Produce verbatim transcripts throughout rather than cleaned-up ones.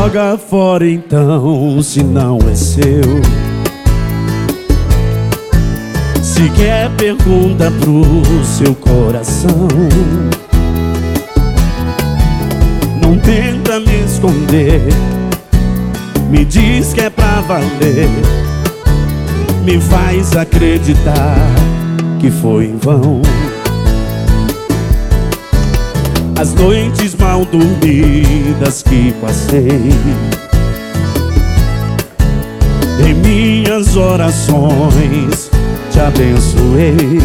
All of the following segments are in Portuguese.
Joga fora então, se não é seu. Se quer, pergunta pro seu coração. Não tenta me esconder, me diz que é pra valer. Me faz acreditar que foi em vão. As noites mal dormidas que passei, em minhas orações te abençoei.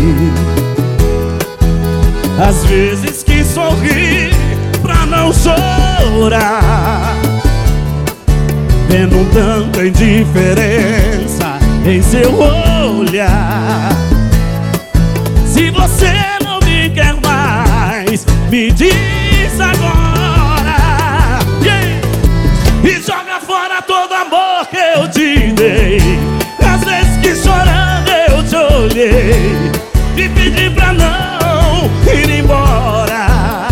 Às vezes que sorri pra não chorar, vendo tanta indiferença em seu olhar. Se você não me quer mais, me diz agora, yeah. E joga fora todo amor que eu te dei. Às vezes que chorando eu te olhei e pedi pra não ir embora.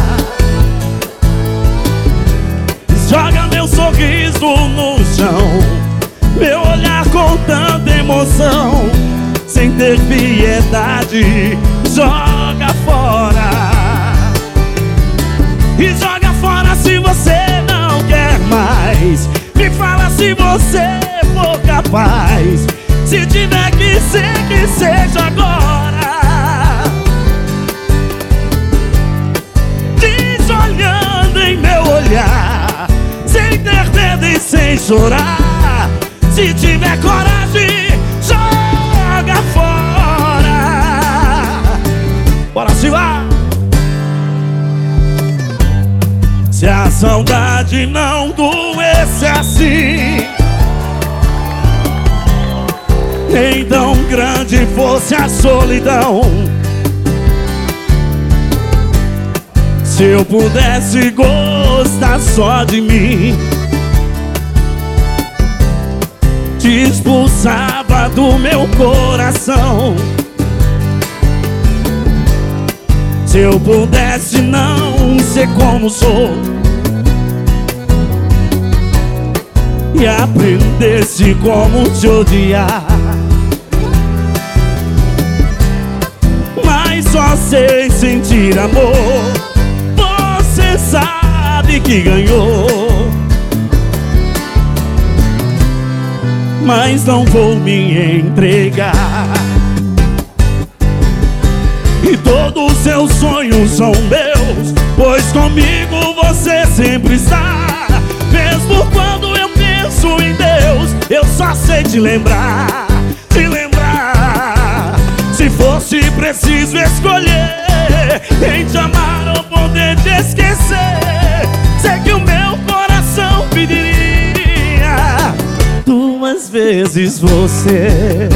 Joga meu sorriso no chão, meu olhar com tanta emoção, sem ter piedade, joga fora. E joga fora se você não quer mais. Me fala se você for capaz. Se tiver que ser, que seja agora. Diz olhando em meu olhar, sem ter medo e sem chorar. Se tiver coragem, joga fora. Bora, Silva! Se a saudade não doesse assim, nem tão grande fosse a solidão, se eu pudesse gostar só de mim, te expulsava do meu coração. Se eu pudesse não ser como sou e aprendesse como te odiar, mas só sei sentir amor, você sabe que ganhou. Mas não vou me entregar, e todos os seus sonhos são meus, pois comigo você sempre está. Mesmo quando eu penso em Deus, eu só sei te lembrar, te lembrar. Se fosse preciso escolher em te amar ou poder te esquecer, sei que o meu coração pediria duas vezes você.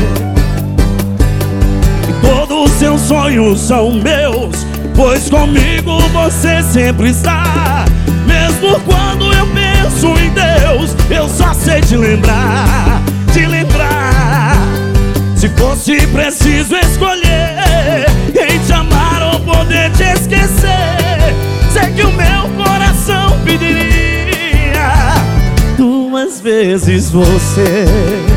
Todos os seus sonhos são meus, pois comigo você sempre está. Mesmo quando eu penso em Deus, eu só sei te lembrar, te lembrar. Se fosse preciso escolher em te amar ou poder te esquecer, sei que o meu coração pediria duas vezes você.